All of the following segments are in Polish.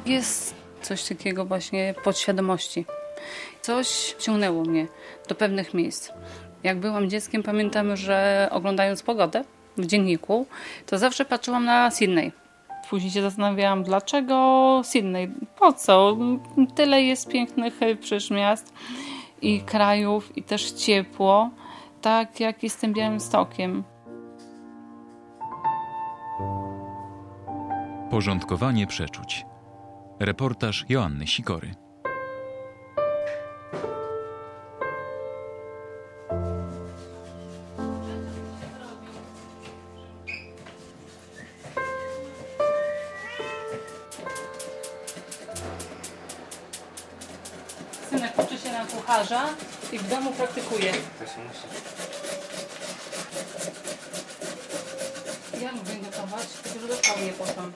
Jest coś takiego właśnie podświadomości. Coś ciągnęło mnie do pewnych miejsc. Jak byłam dzieckiem, pamiętam, że oglądając pogodę w dzienniku, to zawsze patrzyłam na Sydney. Później się zastanawiałam, dlaczego Sydney? Po co? Tyle jest pięknych przecież miast i krajów i też ciepło, tak jak jest z tym Białymstokiem. Porządkowanie przeczuć. Reportaż Joanny Sikory. Synek uczy się na kucharza i w domu praktykuje. To się musi. Ja lubię gotować, tylko że do szkoły nie poszłam.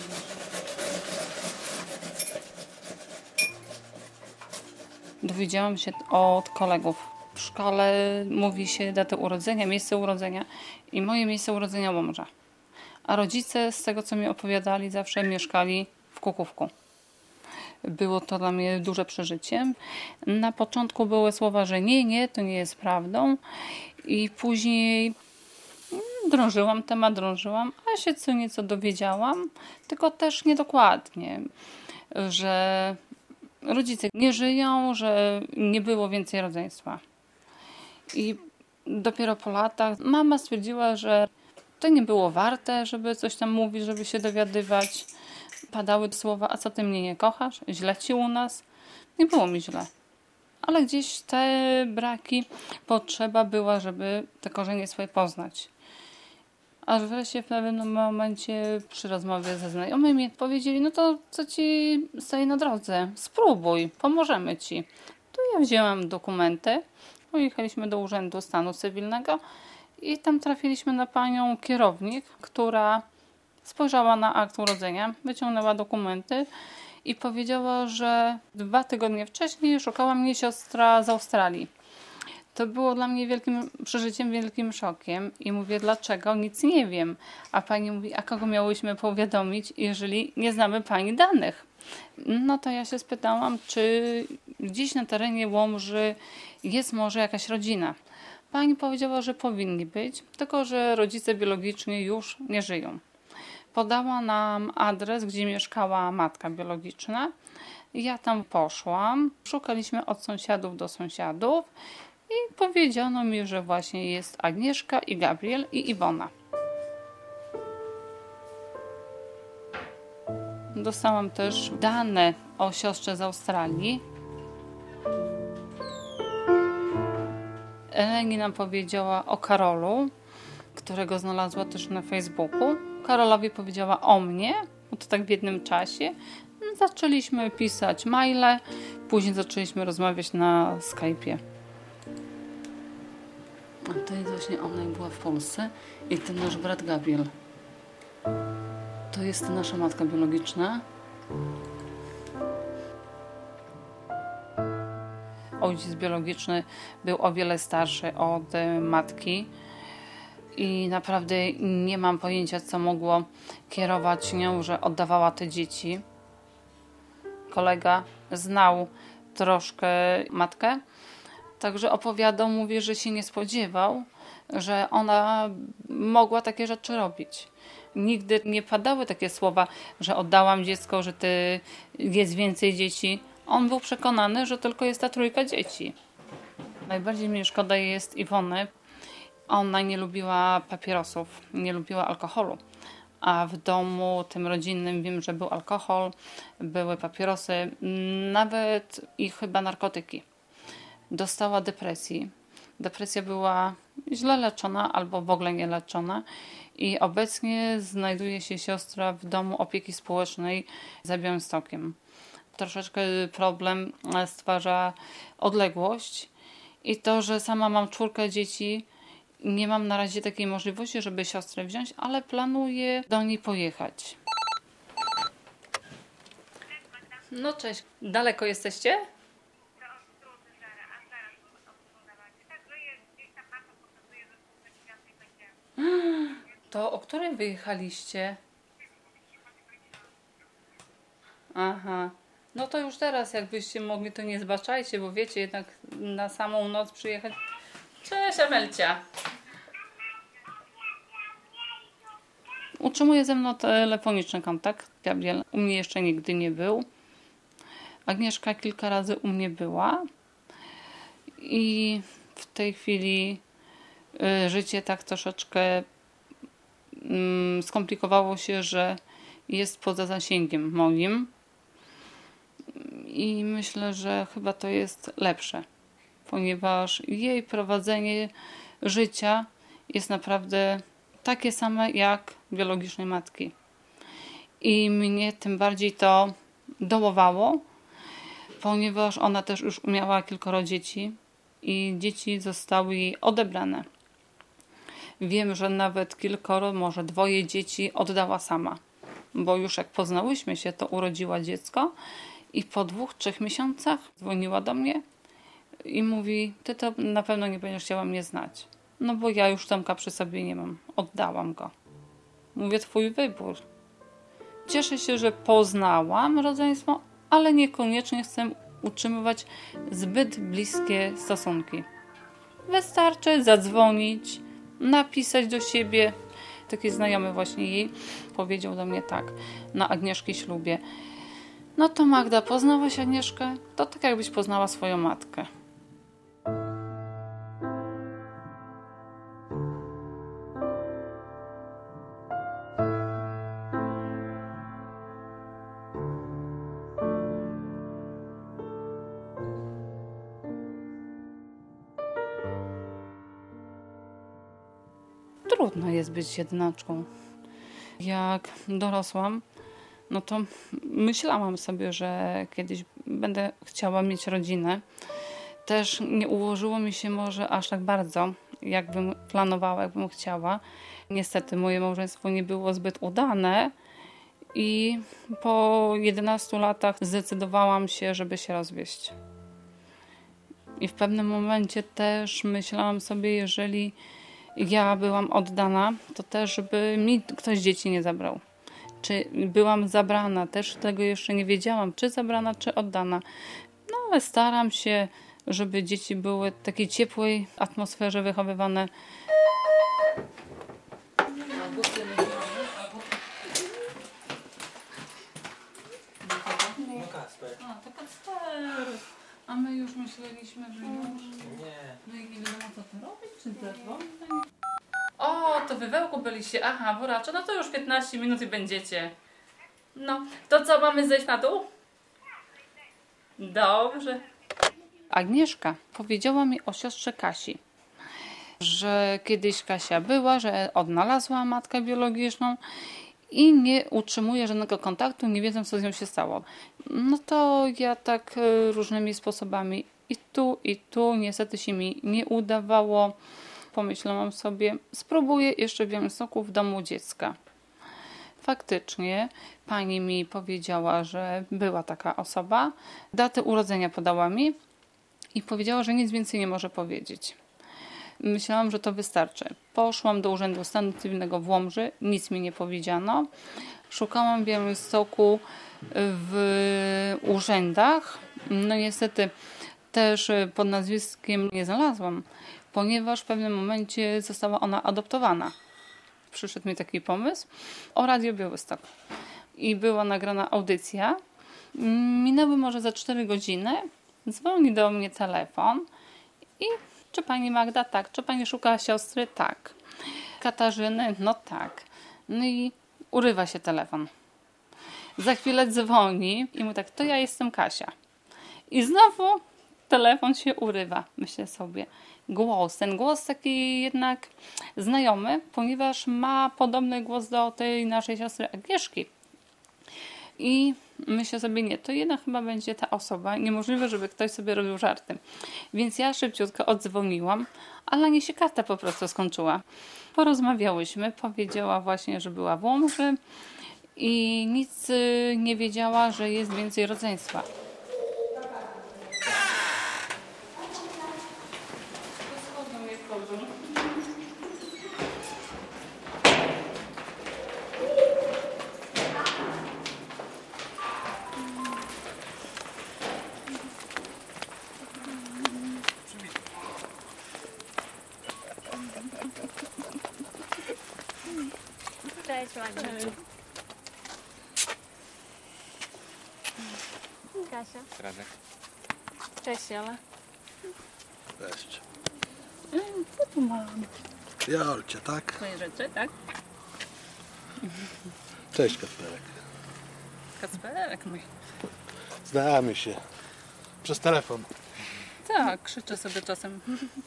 Dowiedziałam się od kolegów. W szkole mówi się datę urodzenia, miejsce urodzenia i moje miejsce urodzenia Łomża. A rodzice, z tego co mi opowiadali, zawsze mieszkali w Kukówku. Było to dla mnie duże przeżycie. Na początku były słowa, że nie, to nie jest prawdą. I później drążyłam temat, a się co nieco dowiedziałam, tylko też niedokładnie, że rodzice nie żyją, że nie było więcej rodzeństwa. I dopiero po latach mama stwierdziła, że to nie było warte, żeby coś tam mówić, żeby się dowiadywać. Padały słowa, a co ty mnie nie kochasz? Źle ci u nas? Nie było mi źle. Ale gdzieś te braki, potrzeba była, żeby te korzenie swoje poznać. Aż wreszcie w pewnym momencie przy rozmowie ze znajomymi powiedzieli, no to co ci stoi na drodze? Spróbuj, pomożemy ci. To ja wzięłam dokumenty, pojechaliśmy do Urzędu Stanu Cywilnego i tam trafiliśmy na panią kierownik, która spojrzała na akt urodzenia, wyciągnęła dokumenty i powiedziała, że 2 tygodnie wcześniej szukała mnie siostra z Australii. To było dla mnie wielkim przeżyciem, wielkim szokiem i mówię, dlaczego? Nic nie wiem. A pani mówi, a kogo miałyśmy powiadomić, jeżeli nie znamy pani danych? No to ja się spytałam, czy gdzieś na terenie Łomży jest może jakaś rodzina. Pani powiedziała, że powinni być, tylko że rodzice biologiczni już nie żyją. Podała nam adres, gdzie mieszkała matka biologiczna. Ja tam poszłam, szukaliśmy od sąsiadów do sąsiadów i powiedziano mi, że właśnie jest Agnieszka i Gabriel i Iwona. Dostałam też dane o siostrze z Australii. Eleni nam powiedziała o Karolu, którego znalazła też na Facebooku. Karolowi powiedziała o mnie, bo to tak w jednym czasie. Zaczęliśmy pisać maile, później zaczęliśmy rozmawiać na Skype'ie. A to jest właśnie ona, jak była w Polsce i ten nasz brat Gabriel. To jest nasza matka biologiczna. Ojciec biologiczny był o wiele starszy od matki i naprawdę nie mam pojęcia, co mogło kierować nią, że oddawała te dzieci. Kolega znał troszkę matkę, także opowiadał, mówi, że się nie spodziewał, że ona mogła takie rzeczy robić. Nigdy nie padały takie słowa, że oddałam dziecko, że jest więcej dzieci. On był przekonany, że tylko jest ta 3 dzieci. Najbardziej mi szkoda jest Iwony. Ona nie lubiła papierosów, nie lubiła alkoholu. A w domu tym rodzinnym wiem, że był alkohol, były papierosy, nawet i chyba narkotyki. Dostała depresji. Depresja była źle leczona albo w ogóle nie leczona i obecnie znajduje się siostra w domu opieki społecznej za Białymstokiem. Troszeczkę problem stwarza odległość i to, że sama mam 4 dzieci, nie mam na razie takiej możliwości, żeby siostrę wziąć, ale planuję do niej pojechać. No cześć, daleko jesteście? To o której wyjechaliście? Aha. No to już teraz, jakbyście mogli, to nie zbaczajcie, bo wiecie, jednak na samą noc przyjechać. Cześć, Amelcia. Utrzymuje ze mną telefoniczny kontakt. Gabriel u mnie jeszcze nigdy nie był. Agnieszka kilka razy u mnie była. I w tej chwili życie tak troszeczkę skomplikowało się, że jest poza zasięgiem moim. I myślę, że chyba to jest lepsze, ponieważ jej prowadzenie życia jest naprawdę takie same jak biologicznej matki. I mnie tym bardziej to dołowało, ponieważ ona też już miała kilkoro dzieci i dzieci zostały jej odebrane. Wiem, że nawet kilkoro, może 2 dzieci oddała sama, bo już jak poznałyśmy się, to urodziła dziecko i po 2-3 miesiącach dzwoniła do mnie i mówi: ty to na pewno nie będziesz chciała mnie znać. No bo ja już Tomka przy sobie nie mam. Oddałam go. Mówię: twój wybór. Cieszę się, że poznałam rodzeństwo, ale niekoniecznie chcę utrzymywać zbyt bliskie stosunki. Wystarczy zadzwonić, napisać do siebie. Taki znajomy właśnie jej powiedział do mnie tak, na Agnieszki ślubie: no to Magda, poznałaś Agnieszkę? To tak jakbyś poznała swoją matkę. Trudno jest być jednaczką. Jak dorosłam, no to myślałam sobie, że kiedyś będę chciała mieć rodzinę. Też nie ułożyło mi się może aż tak bardzo, jakbym planowała, jakbym chciała. Niestety moje małżeństwo nie było zbyt udane i po 11 latach zdecydowałam się, żeby się rozwieść. I w pewnym momencie też myślałam sobie, jeżeli ja byłam oddana, to też żeby mi ktoś dzieci nie zabrał. Czy byłam zabrana, też tego jeszcze nie wiedziałam, czy zabrana, czy oddana. No ale staram się, żeby dzieci były w takiej ciepłej atmosferze wychowywane. A, to Kacper. A my już myśleliśmy, że już. Nie. No i nie wiadomo, co to robić, czy zadzwonić. O, to wy wełku byliście. Aha, buraczo, no to już 15 minut i będziecie. No, to co, mamy zejść na dół? Dobrze. Agnieszka powiedziała mi o siostrze Kasi, że kiedyś Kasia była, że odnalazła matkę biologiczną i nie utrzymuje żadnego kontaktu, nie wiedzą, co z nią się stało. No to ja tak różnymi sposobami i tu niestety się mi nie udawało. Pomyślałam sobie, spróbuję jeszcze w Białymstoku w domu dziecka. Faktycznie pani mi powiedziała, że była taka osoba. Datę urodzenia podała mi i powiedziała, że nic więcej nie może powiedzieć. Myślałam, że to wystarczy. Poszłam do Urzędu Stanu Cywilnego w Łomży, nic mi nie powiedziano. Szukałam w Białymstoku w urzędach. No niestety też pod nazwiskiem nie znalazłam, ponieważ w pewnym momencie została ona adoptowana. Przyszedł mi taki pomysł o Radio Białystok i była nagrana audycja. Minęły może za 4 godziny. Dzwoni do mnie telefon i: czy pani Magda? Tak. Czy pani szuka siostry? Tak. Katarzyny? No tak. No i urywa się telefon. Za chwilę dzwoni i mówi tak: to ja jestem Kasia. I znowu telefon się urywa. Myślę sobie, ten głos taki jednak znajomy, ponieważ ma podobny głos do tej naszej siostry Agnieszki. I myślę sobie, nie, to jednak chyba będzie ta osoba. Niemożliwe, żeby ktoś sobie robił żarty. Więc ja szybciutko odzwoniłam, ale nie się karta po prostu skończyła. Porozmawiałyśmy, powiedziała właśnie, że była w Łomży i nic nie wiedziała, że jest więcej rodzeństwa. Cześć, Magda. Kasia. Radek. Cześć, Jola. Cześć. Co tu mam? Jolcie, tak? Twoje rzeczy, tak? Cześć, Kacperek. Kacperek mój. Znamy się. Przez telefon. Tak, krzyczę sobie czasem.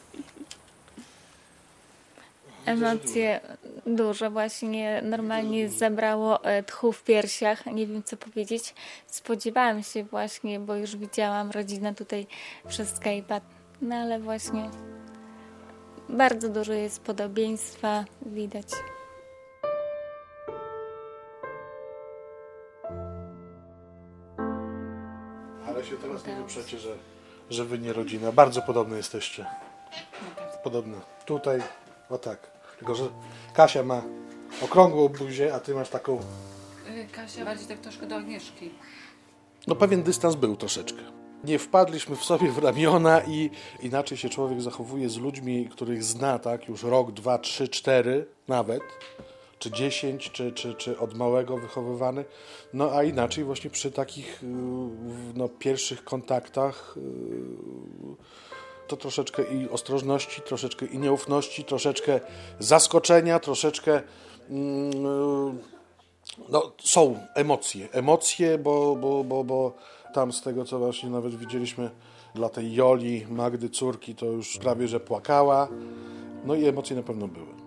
Emocje duże właśnie, normalnie zabrało tchu w piersiach, nie wiem co powiedzieć. Spodziewałam się właśnie, bo już widziałam rodzinę tutaj przez Skype'a, no ale właśnie bardzo dużo jest podobieństwa, widać. Ale się teraz nie wyprzecie, że wy nie rodzina. Bardzo podobne jesteście. Podobne. Tutaj, o tak. Tylko, że Kasia ma okrągłą buzię, a ty masz taką... Kasia bardziej tak troszkę do Agnieszki. No pewien dystans był troszeczkę. Nie wpadliśmy w sobie w ramiona i inaczej się człowiek zachowuje z ludźmi, których zna, tak? Już rok, 2, 3, 4 nawet. Czy 10, czy od małego wychowywany. No a inaczej właśnie przy takich pierwszych kontaktach to troszeczkę i ostrożności, troszeczkę i nieufności, troszeczkę zaskoczenia, troszeczkę są emocje, bo tam z tego, co właśnie nawet widzieliśmy dla tej Joli, Magdy, córki, to już prawie, że płakała. No i emocje na pewno były.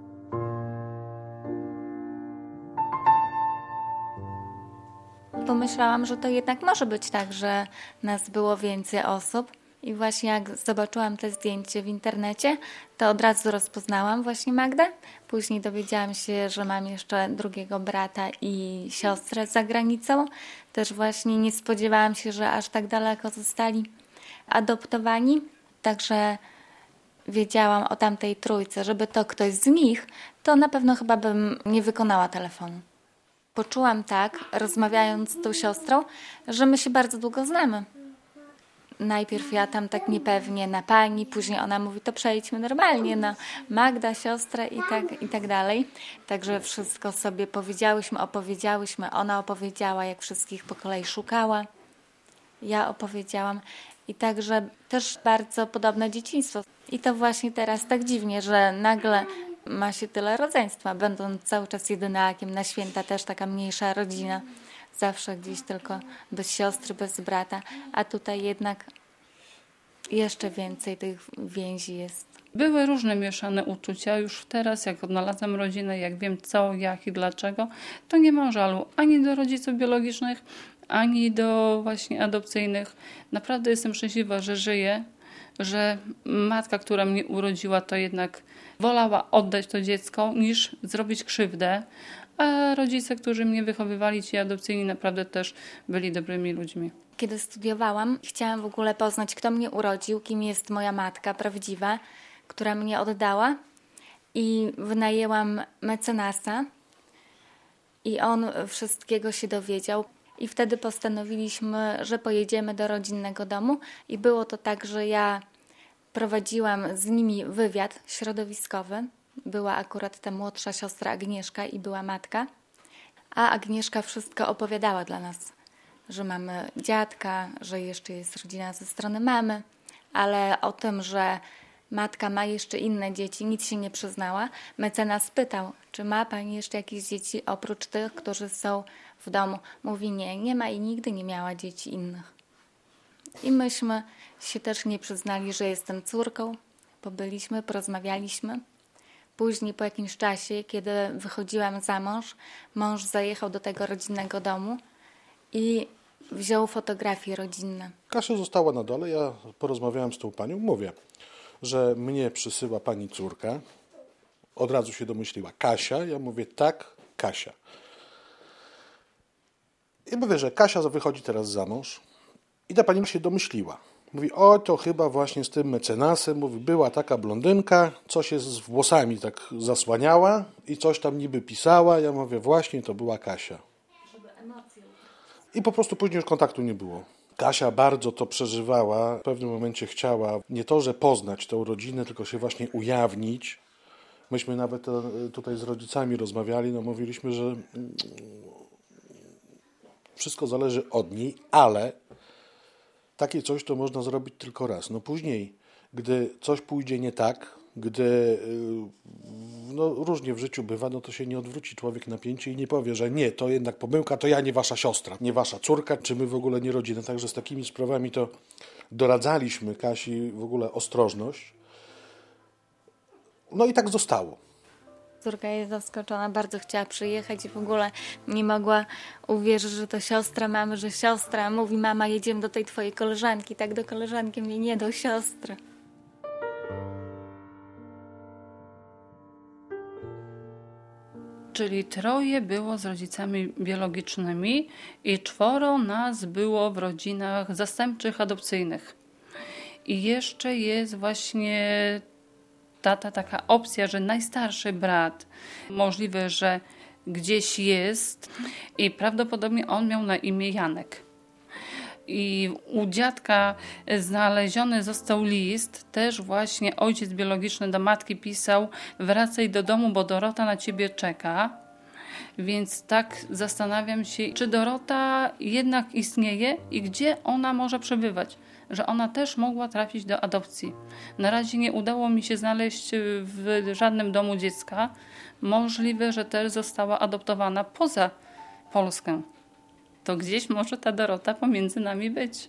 Pomyślałam, że to jednak może być tak, że nas było więcej osób. I właśnie jak zobaczyłam te zdjęcie w internecie, to od razu rozpoznałam właśnie Magdę. Później dowiedziałam się, że mam jeszcze drugiego brata i siostrę za granicą. Też właśnie nie spodziewałam się, że aż tak daleko zostali adoptowani. Także wiedziałam o tamtej trójce, żeby to ktoś z nich, to na pewno chyba bym nie wykonała telefonu. Poczułam tak, rozmawiając z tą siostrą, że my się bardzo długo znamy. Najpierw ja tam tak niepewnie na pani, później ona mówi, to przejdźmy normalnie na Magda, siostrę i tak dalej. Także wszystko sobie opowiedziałyśmy, ona opowiedziała, jak wszystkich po kolei szukała. Ja opowiedziałam i także też bardzo podobne dzieciństwo. I to właśnie teraz tak dziwnie, że nagle ma się tyle rodzeństwa, będąc cały czas jedynakiem, na święta też taka mniejsza rodzina. Zawsze gdzieś tylko bez siostry, bez brata, a tutaj jednak jeszcze więcej tych więzi jest. Były różne mieszane uczucia. Już teraz, jak odnalazłam rodzinę, jak wiem co, jak i dlaczego, to nie mam żalu ani do rodziców biologicznych, ani do właśnie adopcyjnych. Naprawdę jestem szczęśliwa, że żyję, że matka, która mnie urodziła, to jednak wolała oddać to dziecko, niż zrobić krzywdę. A rodzice, którzy mnie wychowywali, ci adopcyjni, naprawdę też byli dobrymi ludźmi. Kiedy studiowałam, chciałam w ogóle poznać, kto mnie urodził, kim jest moja matka prawdziwa, która mnie oddała. I wynajęłam mecenasa i on wszystkiego się dowiedział. I wtedy postanowiliśmy, że pojedziemy do rodzinnego domu i było to tak, że ja prowadziłam z nimi wywiad środowiskowy. Była akurat ta młodsza siostra Agnieszka i była matka, a Agnieszka wszystko opowiadała dla nas, że mamy dziadka, że jeszcze jest rodzina ze strony mamy, ale o tym, że matka ma jeszcze inne dzieci, nic się nie przyznała. Mecenas pytał, czy ma pani jeszcze jakieś dzieci oprócz tych, którzy są w domu. Mówi nie ma i nigdy nie miała dzieci innych. I myśmy się też nie przyznali, że jestem córką. Pobyliśmy, porozmawialiśmy. Później po jakimś czasie, kiedy wychodziłam za mąż zajechał do tego rodzinnego domu i wziął fotografie rodzinne. Kasia została na dole, ja porozmawiałem z tą panią, mówię, że mnie przysyła pani córka. Od razu się domyśliła Kasia, ja mówię tak, Kasia. I mówię, że Kasia wychodzi teraz za mąż i ta pani się domyśliła. Mówi, o to chyba właśnie z tym mecenasem, mówi, była taka blondynka, co się z włosami tak zasłaniała i coś tam niby pisała. Ja mówię, właśnie to była Kasia. I po prostu później już kontaktu nie było. Kasia bardzo to przeżywała, w pewnym momencie chciała nie to, że poznać tę rodzinę, tylko się właśnie ujawnić, Myśmy nawet tutaj z rodzicami rozmawiali, no mówiliśmy, że wszystko zależy od niej, ale takie coś to można zrobić tylko raz. No później, gdy coś pójdzie nie tak, gdy no różnie w życiu bywa, no to się nie odwróci człowiek na pięcie i nie powie, że nie, to jednak pomyłka, to ja nie wasza siostra, nie wasza córka, czy my w ogóle nie rodzina. Także z takimi sprawami to doradzaliśmy Kasi w ogóle ostrożność. No i tak zostało. Córka jest zaskoczona, bardzo chciała przyjechać i w ogóle nie mogła uwierzyć, że to siostra mamy, że siostra. Mówi, mama, jedziemy do tej twojej koleżanki. Tak do koleżanki, mnie nie do siostry. Czyli 3 było z rodzicami biologicznymi i 4 nas było w rodzinach zastępczych, adopcyjnych. I jeszcze jest właśnie taka opcja, że najstarszy brat możliwe, że gdzieś jest i prawdopodobnie on miał na imię Janek. I u dziadka znaleziony został list, też właśnie ojciec biologiczny do matki pisał: wracaj do domu, bo Dorota na ciebie czeka. Więc tak zastanawiam się, czy Dorota jednak istnieje i gdzie ona może przebywać, że ona też mogła trafić do adopcji. Na razie nie udało mi się znaleźć w żadnym domu dziecka. Możliwe, że też została adoptowana poza Polskę. To gdzieś może ta Dorota pomiędzy nami być.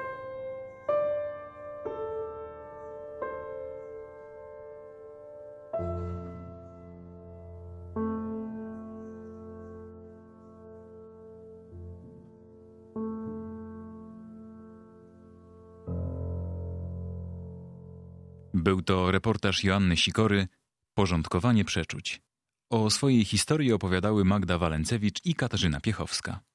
Był to reportaż Joanny Sikory „Porządkowanie przeczuć”. O swojej historii opowiadały Magda Walencewicz i Katarzyna Piechowska.